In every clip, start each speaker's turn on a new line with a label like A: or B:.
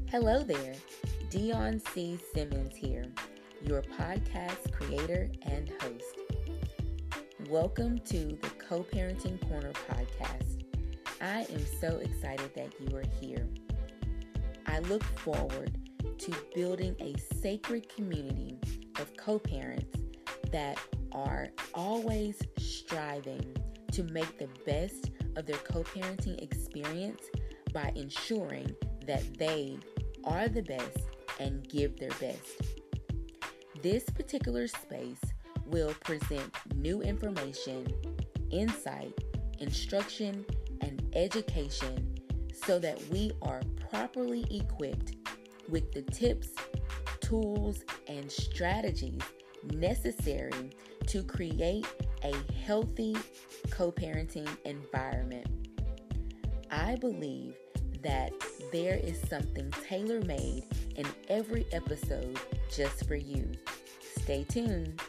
A: Hello there, Dion C. Simmons here, your podcast creator and host. Welcome to the Co-Parenting Corner podcast. I am so excited that you are here. I look forward to building a sacred community of co-parents that are always striving to make the best of their co-parenting experience by ensuring that they are the best and give their best. This particular space will present new information, insight, instruction, and education so that we are properly equipped with the tips, tools, and strategies necessary to create a healthy co-parenting environment. I believe that there is something tailor-made in every episode just for you. Stay tuned.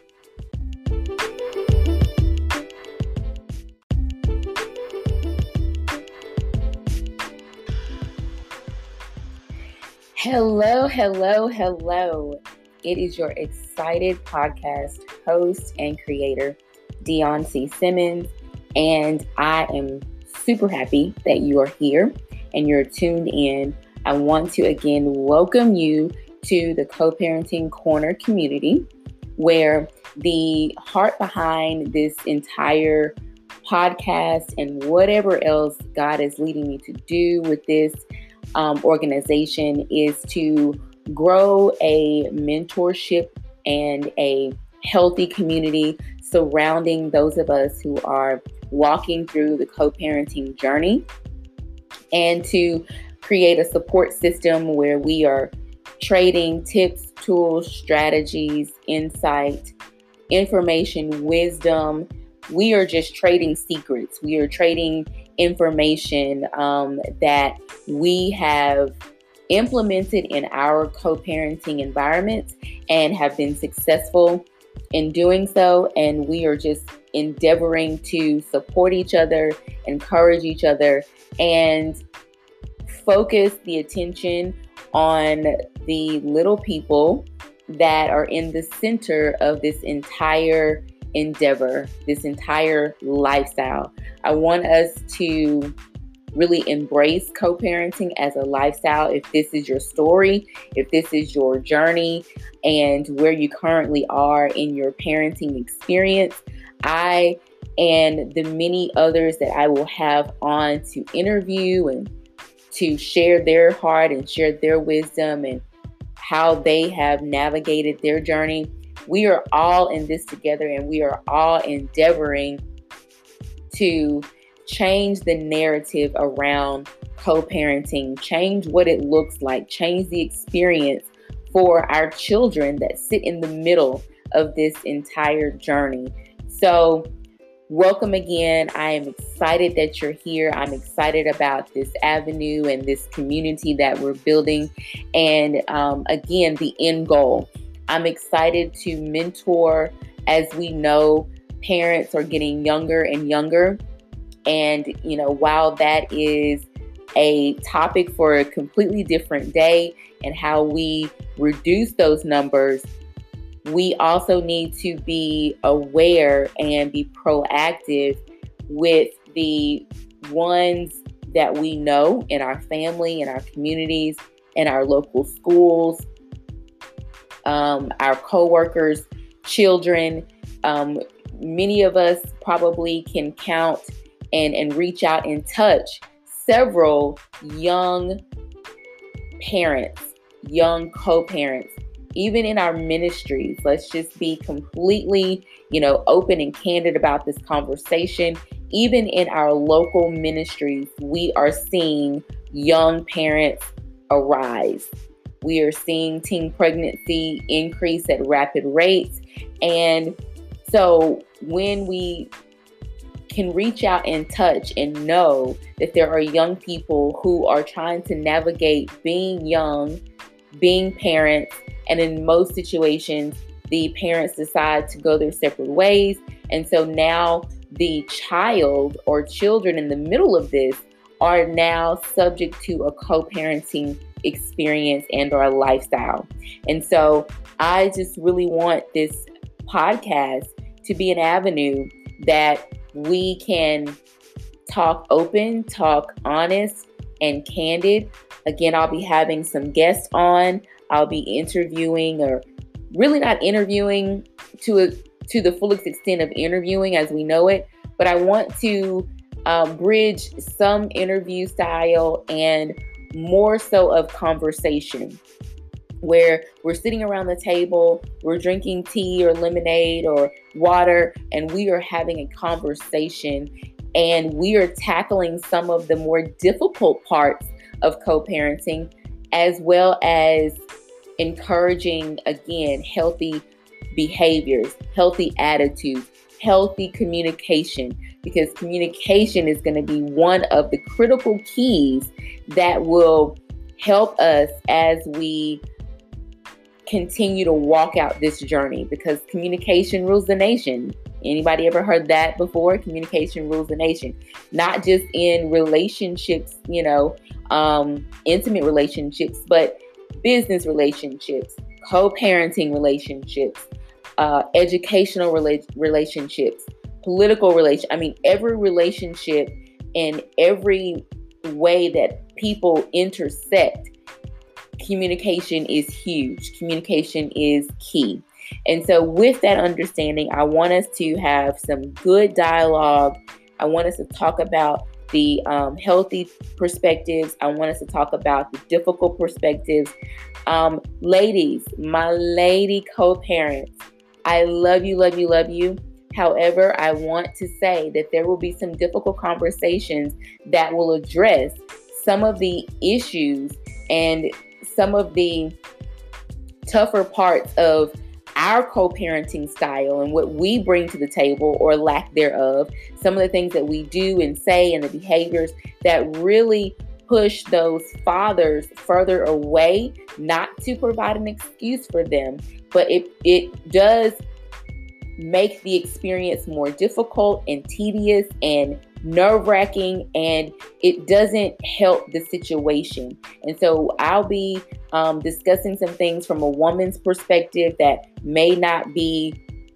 A: Hello. It is your excited podcast host and creator, Dion C. Simmons, and I am super happy that you are here and you're tuned in. I want to again welcome you to the Co-Parenting Corner community, where the heart behind this entire podcast and whatever else God is leading me to do with this organization is to grow a mentorship and a healthy community surrounding those of us who are walking through the co-parenting journey, and to create a support system where we are trading tips, tools, strategies, insight, information, wisdom. We are just trading secrets. We are trading information that we have implemented in our co-parenting environments and have been successful in doing so. And we are just endeavoring to support each other, encourage each other, and focus the attention on the little people that are in the center of this entire endeavor, this entire lifestyle. I want us to really embrace co-parenting as a lifestyle. If this is your story, if this is your journey and where you currently are in your parenting experience, I and the many others that I will have on to interview and to share their heart and share their wisdom and how they have navigated their journey. We are all in this together, and we are all endeavoring to change the narrative around co-parenting, change what it looks like, change the experience for our children that sit in the middle of this entire journey. So welcome again. I am excited that you're here. I'm excited about this avenue and this community that we're building. And again, the end goal. I'm excited to mentor. As we know, parents are getting younger and younger. And, while that is a topic for a completely different day and how we reduce those numbers, we also need to be aware and be proactive with the ones that we know in our family, in our communities, in our local schools, our coworkers, children. Many of us probably can count and reach out and touch several young parents, young co-parents, even in our ministries. Let's just be completely, open and candid about this conversation. Even in our local ministries, we are seeing young parents arise. We are seeing teen pregnancy increase at rapid rates. And so when we can reach out and touch and know that there are young people who are trying to navigate being young, being parents, and in most situations, the parents decide to go their separate ways. And so now the child or children in the middle of this are now subject to a co-parenting experience and our lifestyle. And so I just really want this podcast to be an avenue that we can talk open, talk honest and candid. Again, I'll be having some guests on. I'll be interviewing, or really not interviewing to the fullest extent of interviewing as we know it, but I want to bridge some interview style and more so of conversation, where we're sitting around the table, we're drinking tea or lemonade or water, and we are having a conversation, and we are tackling some of the more difficult parts of co-parenting, as well as encouraging, again, healthy behaviors, healthy attitudes, healthy communication, because communication is going to be one of the critical keys that will help us as we continue to walk out this journey, because communication rules the nation. Anybody ever heard that before? Communication rules the nation, not just in relationships, intimate relationships, but business relationships, co-parenting relationships, educational relationships, political relationships. Every relationship and every way that people intersect, communication is huge. Communication is key. And so with that understanding, I want us to have some good dialogue. I want us to talk about the healthy perspectives. I want us to talk about the difficult perspectives. Ladies, my lady co-parents, I love you, love you, love you. However, I want to say that there will be some difficult conversations that will address some of the issues and some of the tougher parts of our co-parenting style and what we bring to the table or lack thereof, some of the things that we do and say and the behaviors that really push those fathers further away, not to provide an excuse for them, but it does make the experience more difficult and tedious and nerve-wracking, and it doesn't help the situation. And so I'll be discussing some things from a woman's perspective that may not be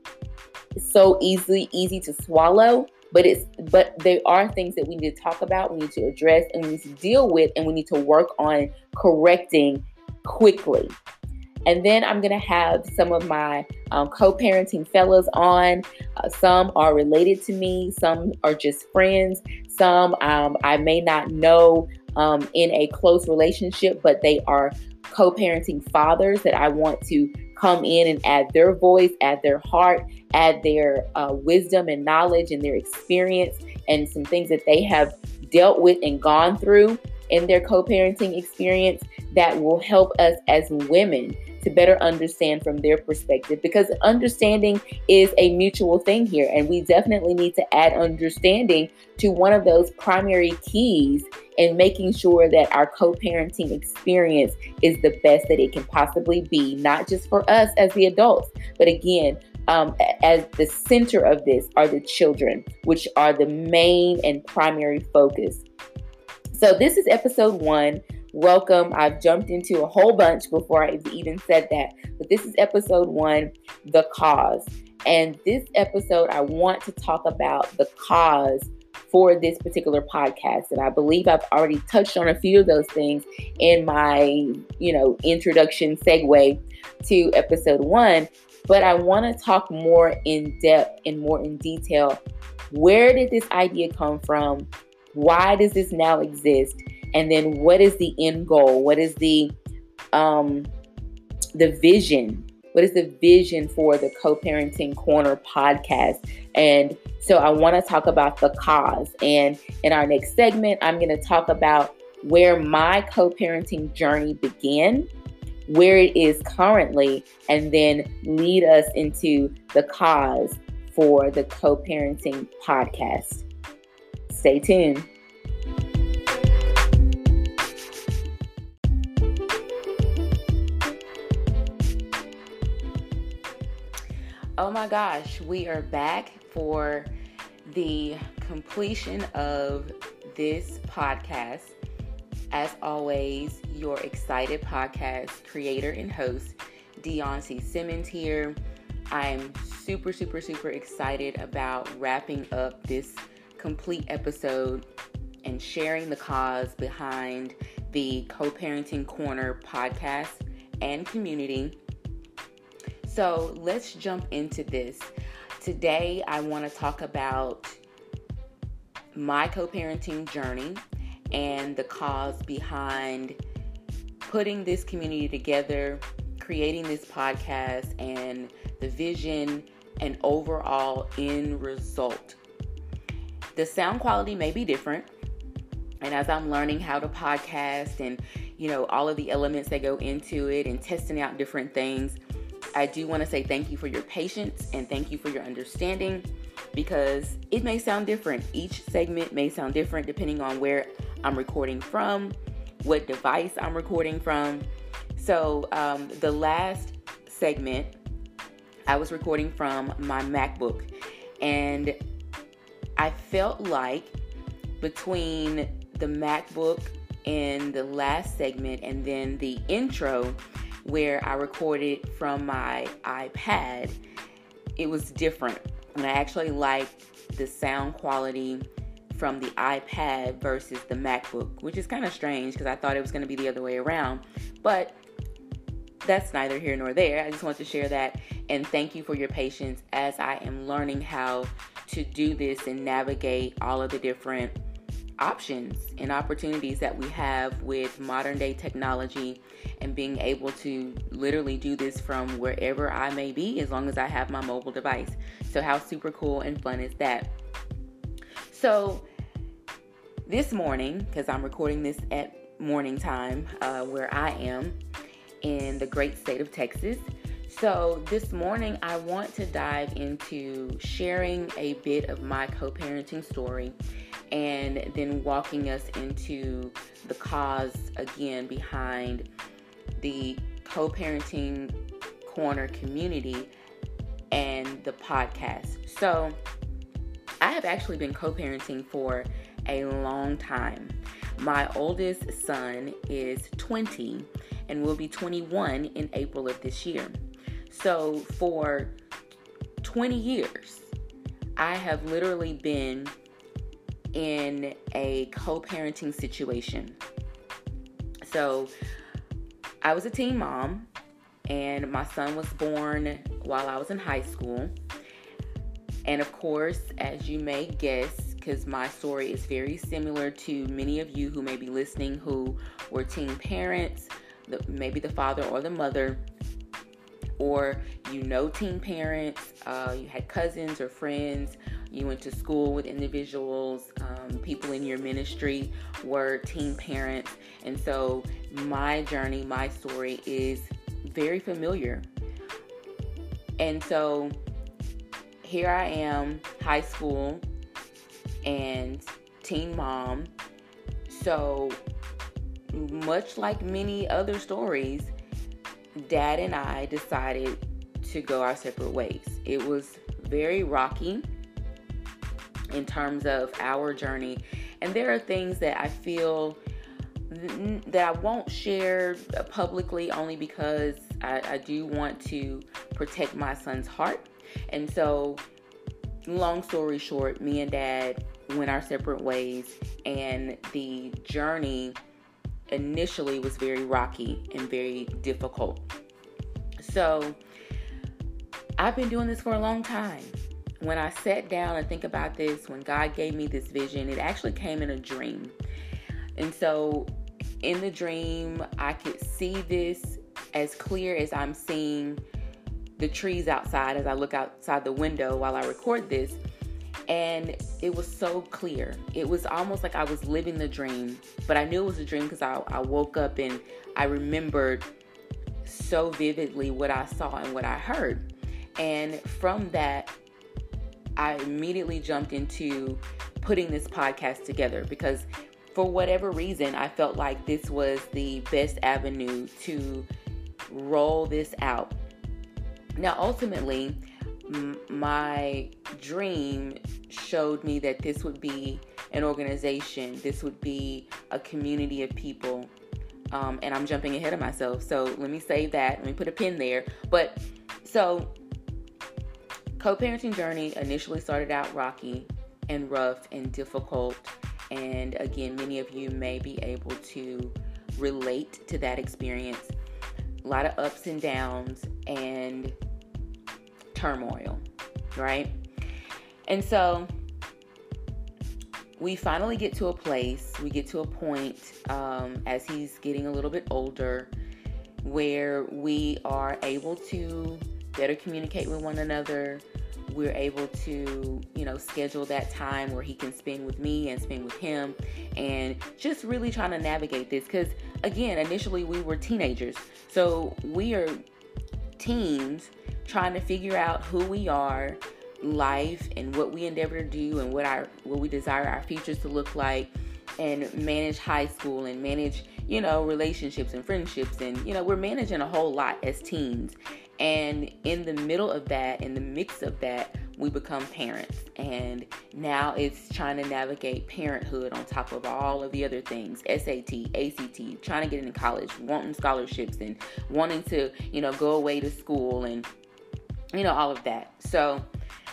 A: so easy to swallow, but there are things that we need to talk about, we need to address, and we need to deal with, and we need to work on correcting quickly. And then I'm going to have some of my co-parenting fellows on. Some are related to me. Some are just friends. Some I may not know in a close relationship, but they are co-parenting fathers that I want to come in and add their voice, add their heart, add their wisdom and knowledge and their experience and some things that they have dealt with and gone through in their co-parenting experience that will help us as women to better understand from their perspective, because understanding is a mutual thing here. And we definitely need to add understanding to one of those primary keys in making sure that our co-parenting experience is the best that it can possibly be, not just for us as the adults, but again, as the center of this are the children, which are the main and primary focus. So this is episode 1. Welcome. I've jumped into a whole bunch before I even said that, but this is episode 1, the cause. And this episode, I want to talk about the cause for this particular podcast. And I believe I've already touched on a few of those things in my, introduction segue to episode 1, but I want to talk more in depth and more in detail. Where did this idea come from? Why does this now exist? And then what is the end goal? What is the vision? What is the vision for the Co-Parenting Corner podcast? And so I want to talk about the cause. And in our next segment, I'm going to talk about where my co-parenting journey began, where it is currently, and then lead us into the cause for the Co-Parenting podcast. Stay tuned. Oh my gosh, we are back for the completion of this podcast. As always, your excited podcast creator and host, Dion C. Simmons here. I'm super excited about wrapping up this complete episode and sharing the cause behind the Co-Parenting Corner podcast and community. So let's jump into this. Today, I want to talk about my co-parenting journey and the cause behind putting this community together, creating this podcast, and the vision and overall end result. The sound quality may be different, and as I'm learning how to podcast and all of the elements that go into it and testing out different things, I do want to say thank you for your patience and thank you for your understanding, because it may sound different. Each segment may sound different depending on where I'm recording from, what device I'm recording from. So the last segment, I was recording from my MacBook, and I felt like between the MacBook and the last segment and then the intro where I recorded from my iPad, it was different. And I actually liked the sound quality from the iPad versus the MacBook, which is kind of strange because I thought it was going to be the other way around. But that's neither here nor there. I just want to share that and thank you for your patience as I am learning how to do this and navigate all of the different options and opportunities that we have with modern day technology and being able to literally do this from wherever I may be as long as I have my mobile device. So how super cool and fun is that? So this morning, because I'm recording this at morning time where I am in the great state of Texas. So this morning I want to dive into sharing a bit of my co-parenting story and then walking us into the cause again behind the Co-Parenting Corner community and the podcast. So I have actually been co-parenting for a long time. My oldest son is 20 and will be 21 in April of this year. So for 20 years, I have literally been in a co-parenting situation. So I was a teen mom, and my son was born while I was in high school. And of course, as you may guess, because my story is very similar to many of you who may be listening who were teen parents, maybe the father or the mother, or teen parents, you had cousins or friends, you went to school with individuals, people in your ministry were teen parents. And so my journey, my story is very familiar. And so here I am, high school and teen mom. So much like many other stories, Dad and I decided to go our separate ways. It was very rocky in terms of our journey. And there are things that I feel that I won't share publicly only because I do want to protect my son's heart. And so, long story short, me and Dad went our separate ways, and the journey initially was very rocky and very difficult. So I've been doing this for a long time. When I sat down and think about this, when God gave me this vision, it actually came in a dream. And so in the dream, I could see this as clear as I'm seeing the trees outside as I look outside the window while I record this. And it was so clear. It was almost like I was living the dream, but I knew it was a dream because I woke up and I remembered so vividly what I saw and what I heard. And from that, I immediately jumped into putting this podcast together because for whatever reason, I felt like this was the best avenue to roll this out. Now, ultimately, my dream showed me that this would be an organization. This would be a community of people. And I'm jumping ahead of myself. So let me say that. Let me put a pin there. But so co-parenting journey initially started out rocky and rough and difficult. And again, many of you may be able to relate to that experience. A lot of ups and downs and turmoil, right? And so we finally get to a place, we get to a point as he's getting a little bit older where we are able to better communicate with one another. We're able to, schedule that time where he can spend with me and spend with him, and just really trying to navigate this. Because again, initially we were teenagers. So we are teens trying to figure out who we are, life, and what we endeavor to do, and what we desire our futures to look like, and manage high school and manage, relationships and friendships. And, we're managing a whole lot as teens. And in the middle of that, in the mix of that, we become parents. And now it's trying to navigate parenthood on top of all of the other things, SAT, ACT, trying to get into college, wanting scholarships, and wanting to, go away to school, and, all of that. So,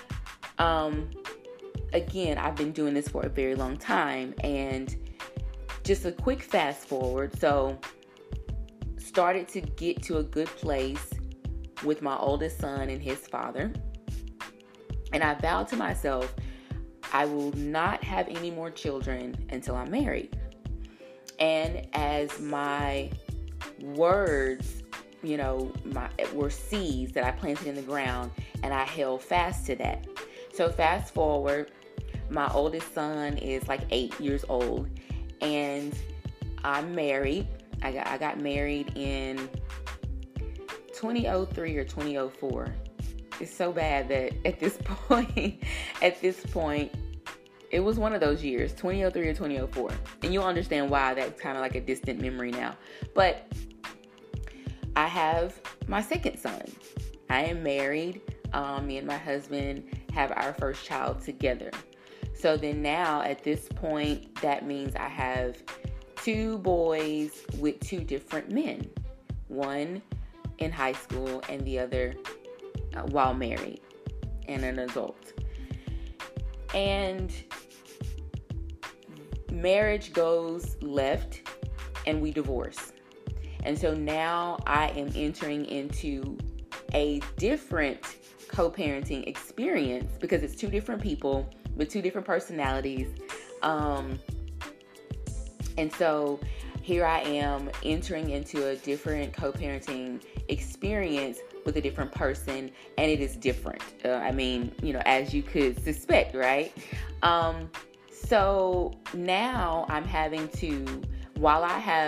A: again, I've been doing this for a very long time, and just a quick fast forward. So started to get to a good place with my oldest son and his father. And I vowed to myself, I will not have any more children until I'm married. And as my words, were seeds that I planted in the ground, and I held fast to that. So fast forward, my oldest son is like 8 years old, and I'm married. I got married in 2003 or 2004. It's so bad that at this point, it was one of those years, 2003 or 2004. And you'll understand why that's kind of like a distant memory now. But I have my second son. I am married. Me and my husband have our first child together. So then now at this point, that means I have 2 boys with 2 different men. One in high school and the other while married and an adult. And marriage goes left and we divorce. And so now I am entering into a different co-parenting experience because it's 2 different people with 2 different personalities. And so here I am entering into a different co-parenting experience with a different person, and it is different. As you could suspect, right? So now I'm having to, while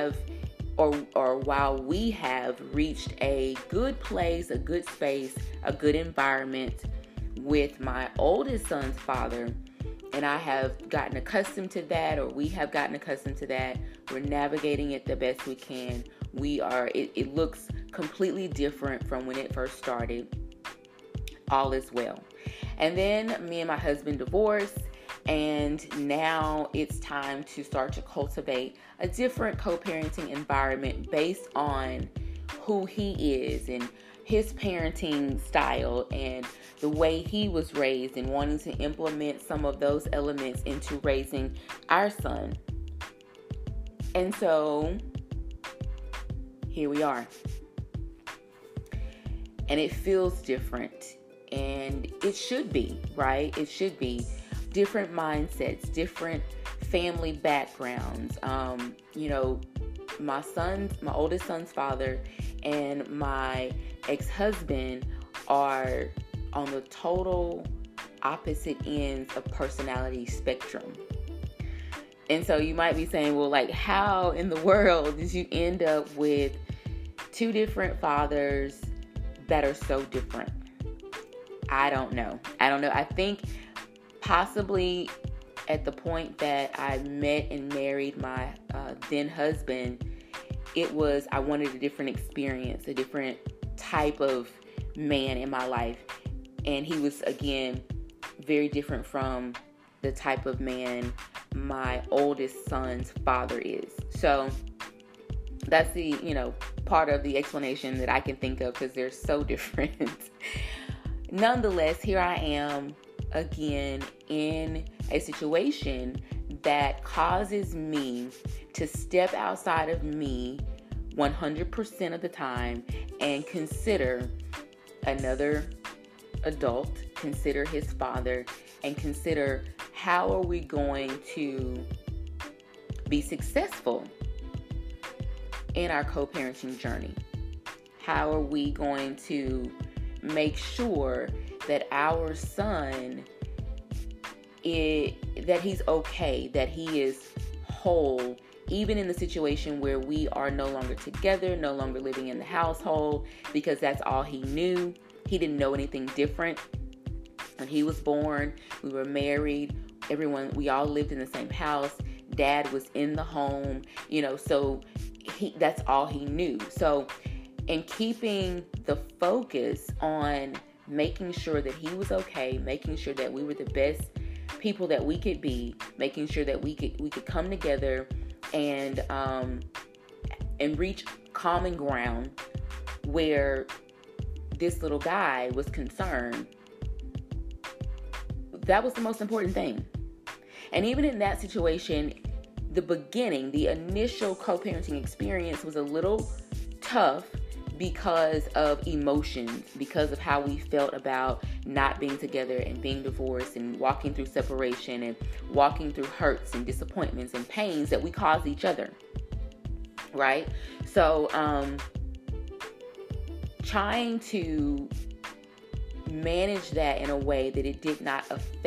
A: we have reached a good place, a good space, a good environment with my oldest son's father, and I have gotten accustomed to that, or we have gotten accustomed to that. We're navigating it the best we can. It looks completely different from when it first started. All is well. And then me and my husband divorced, and now it's time to start to cultivate a different co-parenting environment based on who he is and his parenting style and the way he was raised, and wanting to implement some of those elements into raising our son. And so here we are. And it feels different. And it should be, right? It should be. Different mindsets, different family backgrounds. My oldest son's father and my ex-husband are on the total opposite ends of personality spectrum. And so you might be saying, well, like, how in the world did you end up with 2 different fathers that are so different? I don't know. I think possibly at the point that I met and married my then husband, I wanted a different experience, a different type of man in my life. And he was, again, very different from the type of man my oldest son's father is. So that's the, part of the explanation that I can think of, because they're so different. Nonetheless, here I am again in a situation that causes me to step outside of me 100% of the time and consider another adult, consider his father, and consider how are we going to be successful in our co-parenting journey? How are we going to make sure that our son that he's okay, that he is whole, even in the situation where we are no longer together, no longer living in the household, because that's all he knew. He didn't know anything different. When he was born, we were married. We all lived in the same house. Dad was in the home, so that's all he knew. So in keeping the focus on making sure that he was okay, making sure that we were the best people that we could be, making sure that we could come together and reach common ground where this little guy was concerned, that was the most important thing. And even in that situation, the initial co-parenting experience was a little tough because of emotions, because of how we felt about not being together and being divorced and walking through separation and walking through hurts and disappointments and pains that we caused each other, right? So trying to manage that in a way that it did not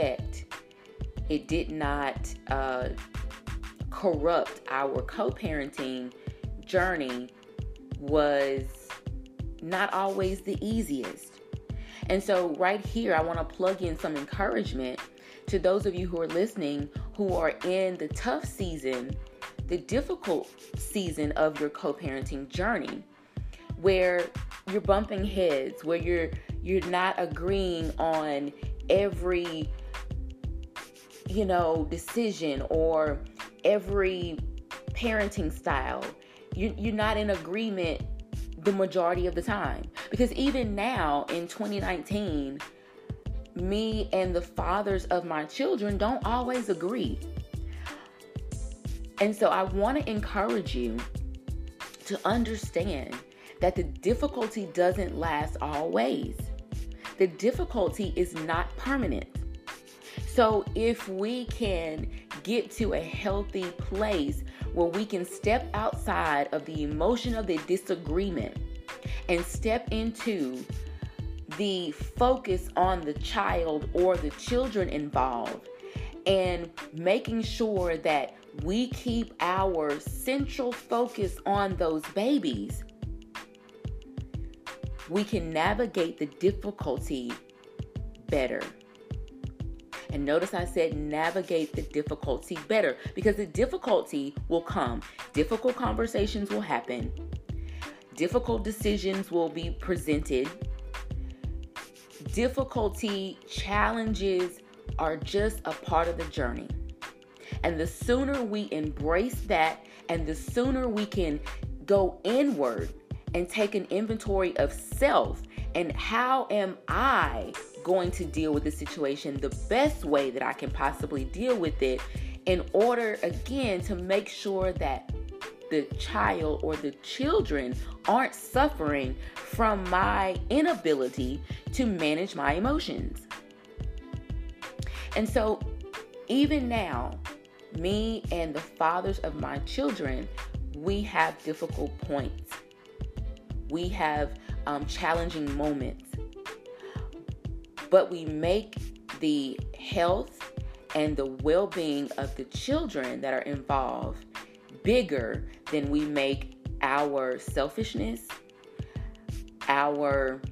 A: corrupt our co-parenting journey was not always the easiest. And so right here, I want to plug in some encouragement to those of you who are listening, who are in the tough season, the difficult season of your co-parenting journey, where you're bumping heads, where you're not agreeing on every, decision or every parenting style. You're not in agreement the majority of the time. Because even now in 2019, me and the fathers of my children don't always agree. And so I want to encourage you to understand that the difficulty doesn't last always. The difficulty is not permanent. So if we can get to a healthy place where we can step outside of the emotion of the disagreement and step into the focus on the child or the children involved, and making sure that we keep our central focus on those babies, we can navigate the difficulty better. And notice I said navigate the difficulty better, because the difficulty will come. Difficult conversations will happen. Difficult decisions will be presented. Difficulty, challenges are just a part of the journey. And the sooner we embrace that, and the sooner we can go inward and take an inventory of self and how am I going to deal with the situation the best way that I can possibly deal with it, in order, again, to make sure that the child or the children aren't suffering from my inability to manage my emotions. And so even now, me and the fathers of my children, we have difficult points. We have challenging moments. But we make the health and the well-being of the children that are involved bigger than we make our selfishness, our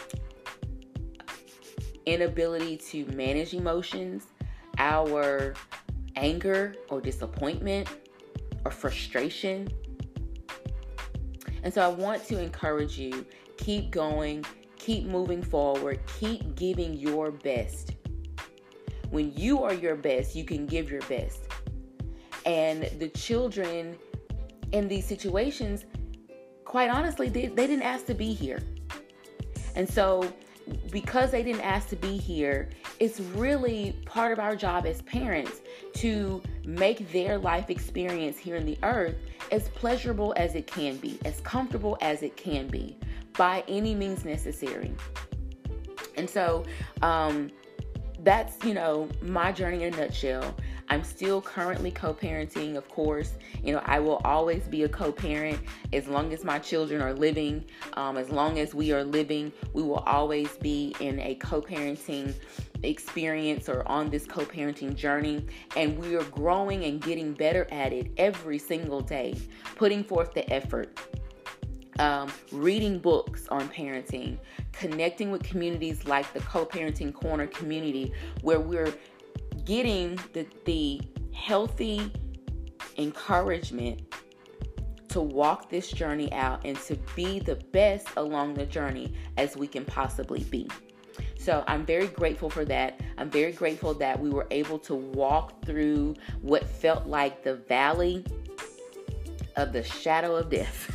A: inability to manage emotions, our anger or disappointment or frustration. And so I want to encourage you, keep going, keep moving forward, keep giving your best. When you are your best, you can give your best. And the children in these situations, quite honestly, they didn't ask to be here. And so because they didn't ask to be here, it's really part of our job as parents to make their life experience here on the earth as pleasurable as it can be, as comfortable as it can be, by any means necessary. And so that's, my journey in a nutshell. I'm still currently co-parenting, of course. I will always be a co-parent as long as my children are living. As long as we are living, we will always be in a co-parenting experience or on this co-parenting journey. And we are growing and getting better at it every single day, putting forth the effort. Reading books on parenting, connecting with communities like the Co-Parenting Corner community, where we're getting the healthy encouragement to walk this journey out and to be the best along the journey as we can possibly be. So I'm very grateful for that. I'm very grateful that we were able to walk through what felt like the valley of the shadow of death.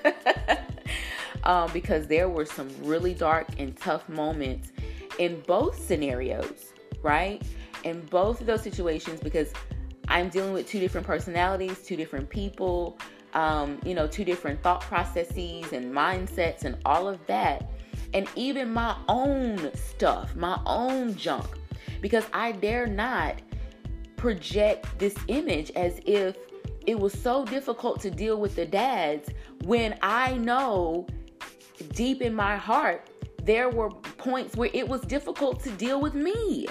A: Because there were some really dark and tough moments in both scenarios, right? In both of those situations, because I'm dealing with two different personalities, two different people, two different thought processes and mindsets and all of that. And even my own stuff, my own junk, because I dare not project this image as if it was so difficult to deal with the dads when I know deep in my heart there were points where it was difficult to deal with me.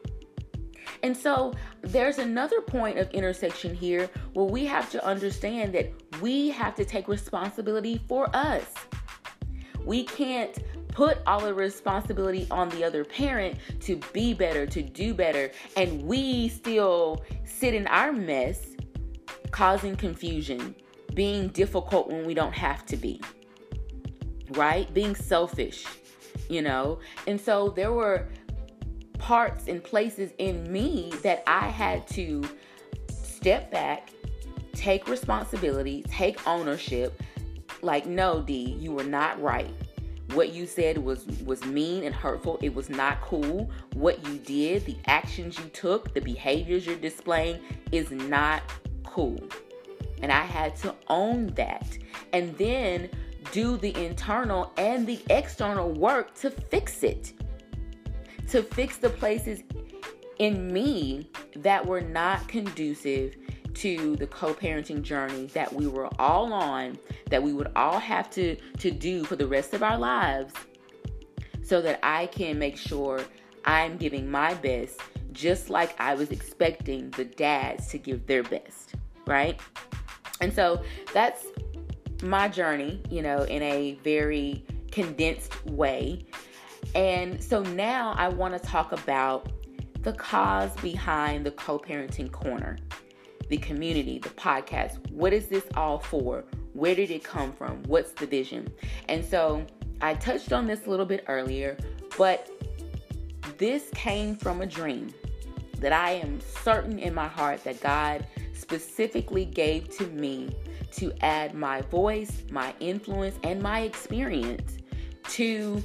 A: And so there's another point of intersection here where we have to understand that we have to take responsibility for us. We can't put all the responsibility on the other parent to be better, to do better, and we still sit in our mess, causing confusion, being difficult when we don't have to be, right? Being selfish, And so there were parts and places in me that I had to step back, take responsibility, take ownership. Like, no, D, you were not right. What you said was mean and hurtful. It was not cool. What you did, the actions you took, the behaviors you're displaying is not cool. And I had to own that. And then do the internal and the external work to fix it. To fix the places in me that were not conducive to the co-parenting journey that we were all on, that we would all have to do for the rest of our lives, so that I can make sure I'm giving my best, just like I was expecting the dads to give their best, right? And so that's my journey, in a very condensed way. And so now I want to talk about the cause behind the Co-Parenting Corner, the community, the podcast. What is this all for? Where did it come from? What's the vision? And so I touched on this a little bit earlier, but this came from a dream that I am certain in my heart that God specifically gave to me to add my voice, my influence, and my experience to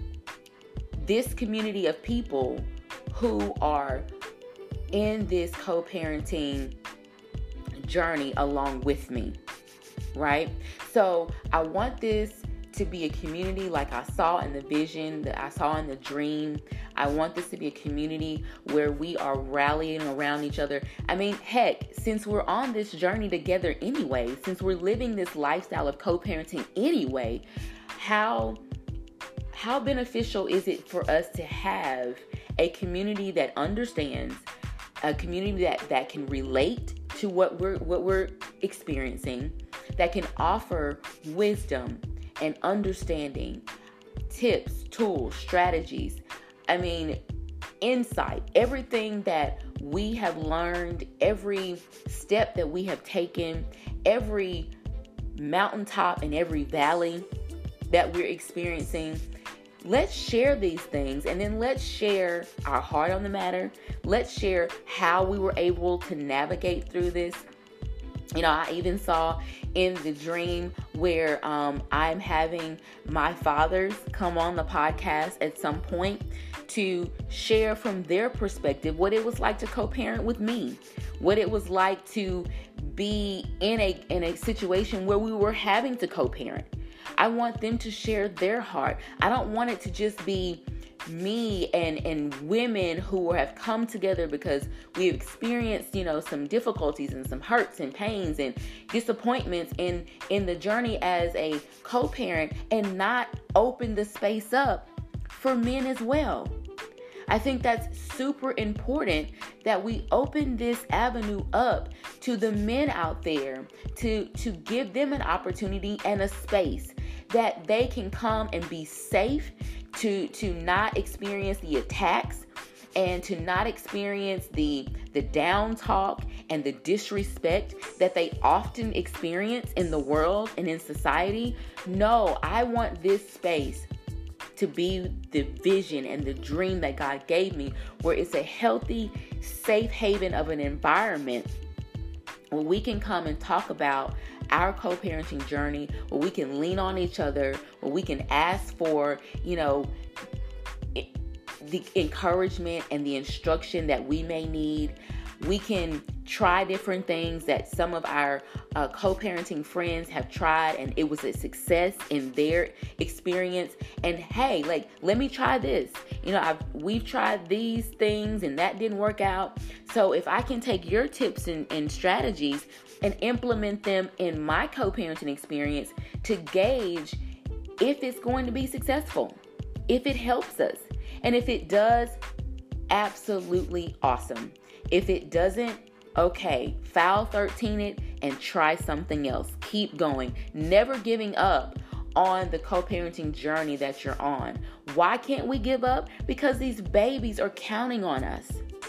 A: this community of people who are in this co-parenting journey along with me, right? So I want this to be a community like I saw in the vision, that I saw in the dream. I want this to be a community where we are rallying around each other. I mean, heck, since we're on this journey together anyway, since we're living this lifestyle of co-parenting anyway, how beneficial is it for us to have a community that understands, a community that can relate to what we're experiencing, that can offer wisdom and understanding, tips, tools, strategies, insight, everything that we have learned, every step that we have taken, every mountaintop and every valley that we're experiencing, let's share these things, and then let's share our heart on the matter. Let's share how we were able to navigate through this. I even saw in the dream where I'm having my fathers come on the podcast at some point to share from their perspective what it was like to co-parent with me, what it was like to be in a situation where we were having to co-parent. I want them to share their heart. I don't want it to just be me and women who have come together because we've experienced, some difficulties and some hurts and pains and disappointments in the journey as a co-parent, and not open the space up for men as well. I think that's super important that we open this avenue up to the men out there to give them an opportunity and a space that they can come and be safe, to not experience the attacks and to not experience the down talk and the disrespect that they often experience in the world and in society. No, I want this space to be the vision and the dream that God gave me, where it's a healthy, safe haven of an environment where we can come and talk about our co-parenting journey, where we can lean on each other, where we can ask for, the encouragement and the instruction that we may need. We can try different things that some of our co-parenting friends have tried, and it was a success in their experience. And hey, let me try this. We've tried these things and that didn't work out. So if I can take your tips and strategies and implement them in my co-parenting experience to gauge if it's going to be successful, if it helps us. And if it does, absolutely awesome. If it doesn't, okay, foul 13 it and try something else. Keep going. Never giving up on the co-parenting journey that you're on. Why can't we give up? Because these babies are counting on us.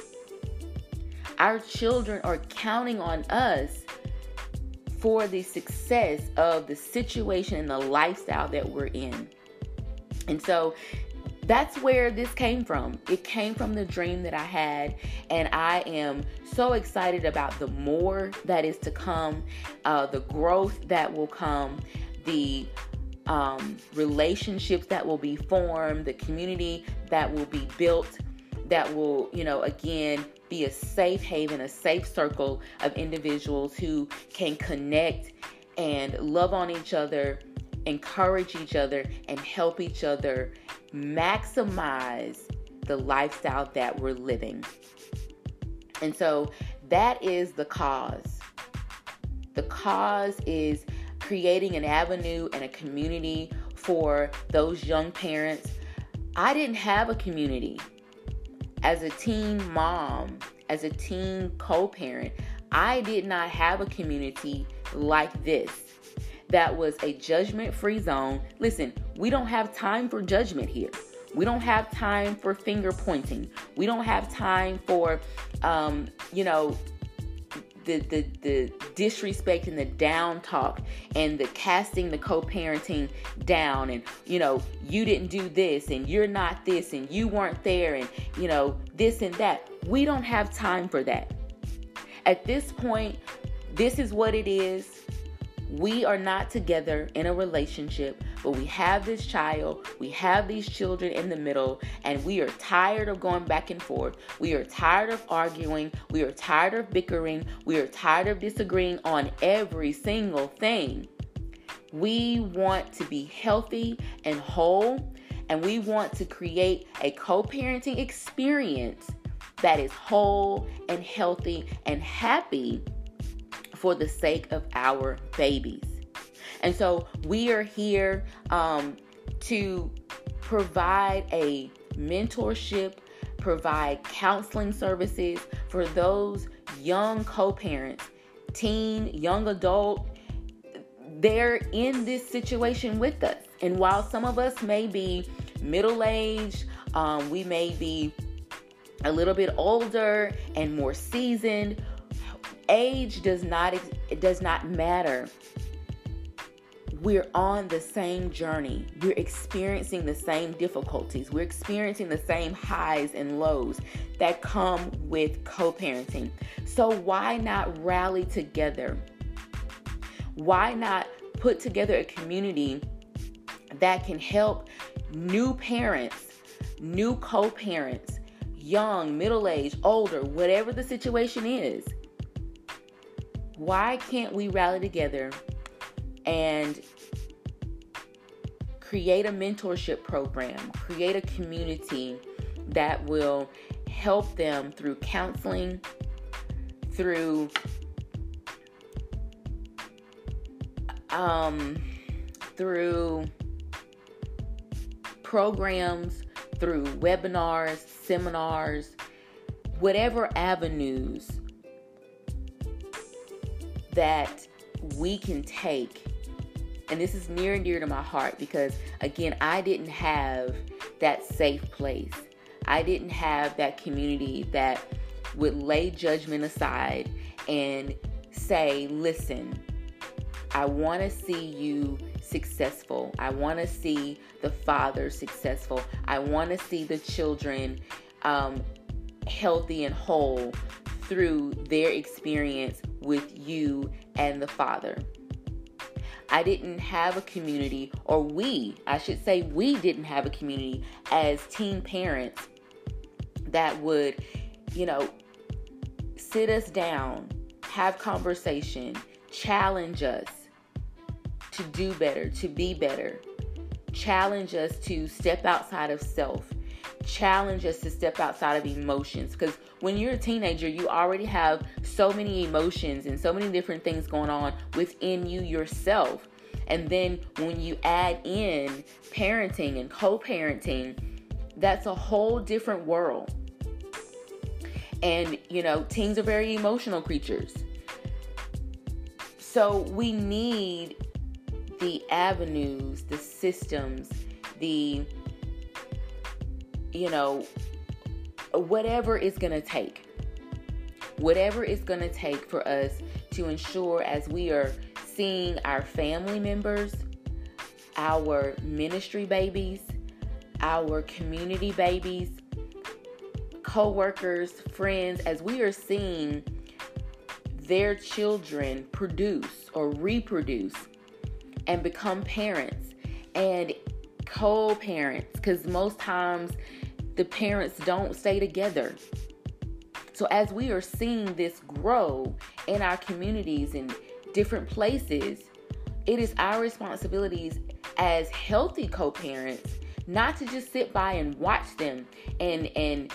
A: Our children are counting on us for the success of the situation and the lifestyle that we're in. And so that's where this came from. It came from the dream that I had, and I am so excited about the more that is to come, the growth that will come, the relationships that will be formed, the community that will be built, that will, again, be a safe haven, a safe circle of individuals who can connect and love on each other, encourage each other, and help each other maximize the lifestyle that we're living. And so that is the cause. The cause is creating an avenue and a community for those young parents. I didn't have a community. As a teen mom, as a teen co-parent, I did not have a community like this. That was a judgment-free zone. Listen, we don't have time for judgment here. We don't have time for finger pointing. We don't have time for, the disrespect and the down talk and the casting the co-parenting down, and you didn't do this and you're not this and you weren't there and this and that. We don't have time for that. At this point, this is what it is. We are not together in a relationship, but we have this child, we have these children in the middle, and we are tired of going back and forth. We are tired of arguing. We are tired of bickering. We are tired of disagreeing on every single thing. We want to be healthy and whole, and we want to create a co-parenting experience that is whole and healthy and happy for the sake of our babies. And so we are here to provide a mentorship, provide counseling services for those young co-parents, teen, young adult. They're in this situation with us. And while some of us may be middle-aged, we may be a little bit older and more seasoned, age does not matter. we're on the same journey. We're experiencing the same difficulties. We're experiencing the same highs and lows that come with co-parenting. So why not rally together? Why not put together a community that can help new parents, new co-parents, young, middle-aged, older, whatever the situation is? Why can't we rally together and create a mentorship program, create a community that will help them through counseling, through programs, through webinars, seminars, whatever avenues that we can take. And this is near and dear to my heart because, again, I didn't have that safe place. I didn't have that community that would lay judgment aside and say, listen, I want to see you successful. I want to see the father successful. I want to see the children healthy and whole through their experience with you and the father. I didn't have a community, or we didn't have a community as teen parents that would, sit us down, have conversation, challenge us to do better, to be better, challenge us to step outside of self, challenge us to step outside of emotions. Because when you're a teenager, you already have so many emotions and so many different things going on within you yourself. And then when you add in parenting and co-parenting, that's a whole different world. And, teens are very emotional creatures. So we need the avenues, the systems, the, whatever it's going to take. Whatever it's going to take for us to ensure, as we are seeing our family members, our ministry babies, our community babies, co-workers, friends, as we are seeing their children produce or reproduce and become parents and co-parents, because most times the parents don't stay together. So as we are seeing this grow in our communities and different places, it is our responsibilities as healthy co-parents not to just sit by and watch them and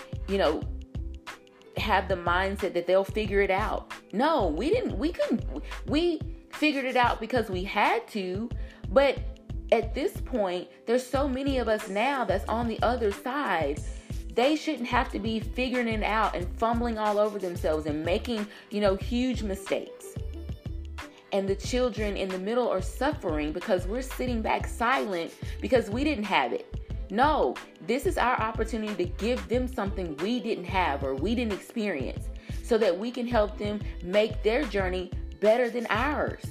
A: have the mindset that they'll figure it out. No, we figured it out because we had to, but at this point, there's so many of us now that's on the other side. They shouldn't have to be figuring it out and fumbling all over themselves and making, huge mistakes. And the children in the middle are suffering because we're sitting back silent because we didn't have it. No, this is our opportunity to give them something we didn't have or we didn't experience so that we can help them make their journey better than ours.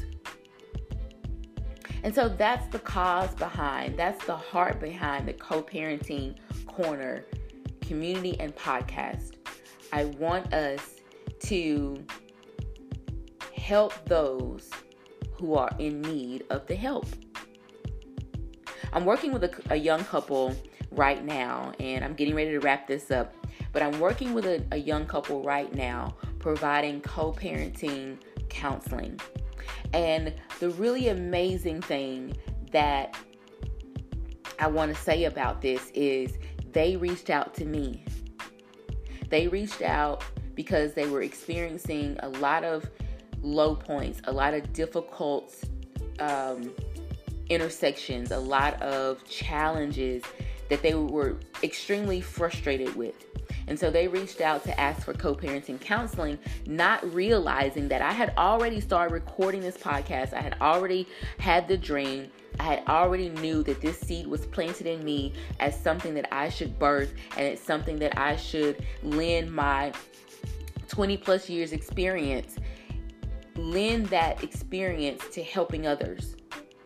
A: And so that's the cause behind, that's the heart behind the Co-Parenting Corner community and podcast. I want us to help those who are in need of the help. I'm working with a young couple right now, and I'm getting ready to wrap this up, but I'm working with a young couple right now providing co-parenting counseling. And the really amazing thing that I want to say about this is they reached out to me. They reached out because they were experiencing a lot of low points, a lot of difficult intersections, a lot of challenges that they were extremely frustrated with. And so they reached out to ask for co-parenting counseling, not realizing that I had already started recording this podcast. I had already had the dream. I had already knew that this seed was planted in me as something that I should birth, and it's something that I should lend my 20 plus years experience, lend that experience to helping others.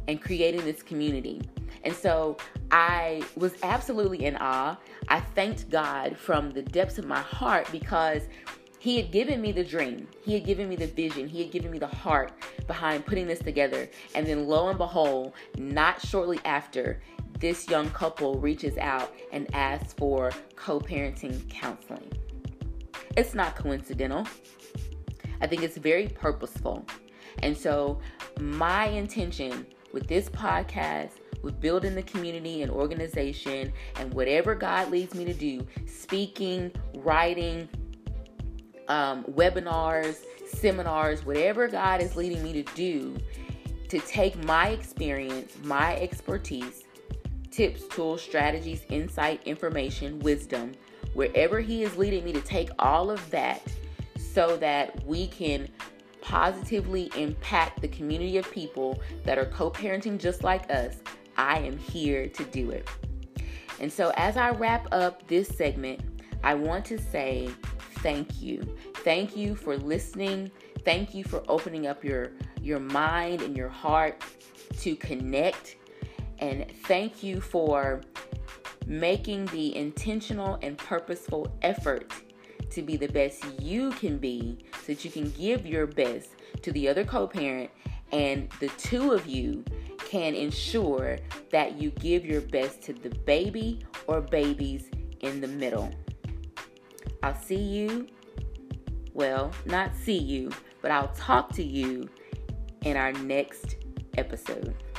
A: and creating this community. And so I was absolutely in awe. I thanked God from the depths of my heart because He had given me the dream. He had given me the vision. He had given me the heart behind putting this together. And then lo and behold, not shortly after, this young couple reaches out and asks for co-parenting counseling. It's not coincidental. I think it's very purposeful. And so my intention with this podcast, with building the community and organization and whatever God leads me to do, speaking, writing, webinars, seminars, whatever God is leading me to do, to take my experience, my expertise, tips, tools, strategies, insight, information, wisdom, wherever He is leading me to take all of that so that we can positively impact the community of people that are co-parenting just like us. I am here to do it. And so as I wrap up this segment, I want to say thank you. Thank you for listening. Thank you for opening up your mind and your heart to connect. And thank you for making the intentional and purposeful effort to be the best you can be so that you can give your best to the other co-parent, and the two of you can ensure that you give your best to the baby or babies in the middle. I'll see you, well, not see you, but I'll talk to you in our next episode.